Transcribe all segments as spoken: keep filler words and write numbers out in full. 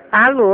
Alô?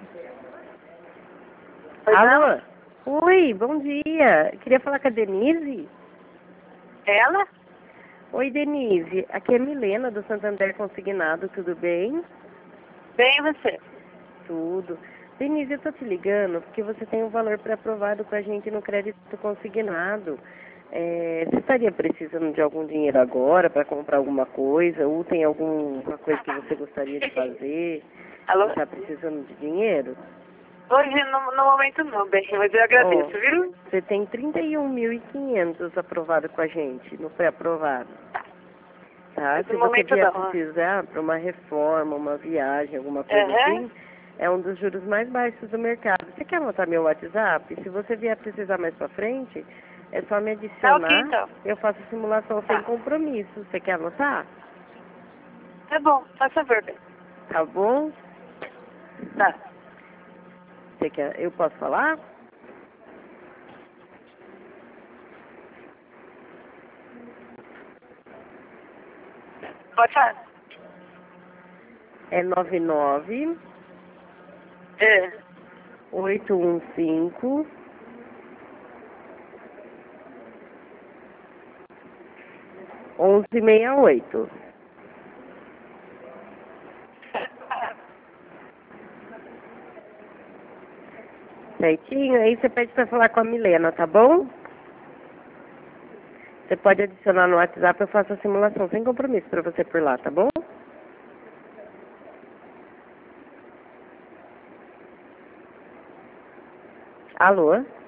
Oi, Alô? Oi, bom dia. Queria falar com a Denise. ela? Oi, Denise. Aqui é Milena, do Santander Consignado. Tudo bem? Bem, e você? Tudo. Denise, eu tô te ligando porque você tem um valor pré-aprovado com a gente no crédito consignado. É, você estaria precisando de algum dinheiro agora para comprar alguma coisa? Ou tem alguma coisa que você gostaria de fazer? Alô? Está precisando de dinheiro? Hoje, no, no momento não, bem, mas eu Ó, agradeço, viu? você tem trinta e um mil e quinhentos aprovado com a gente, no pré-aprovado. Tá? Mas Se no você momento vier não. precisar para uma reforma, uma viagem, alguma coisa Aham. assim, é um dos juros mais baixos do mercado. Você quer anotar meu WhatsApp? Se você vier precisar mais para frente, é só me Tá ok, adicionar. então. Eu faço simulação sem Tá. compromisso. Você quer anotar? Tá bom, faz favor, bem. Tá bom? Tá. Você quer? Eu posso falar? Pode falar. É nove nove É. oito um cinco onze sessenta e oito. Certinho? Aí você pede para falar com a Milena, tá bom? Você pode adicionar no WhatsApp, eu faço a simulação sem compromisso para você por lá, tá bom? Alô?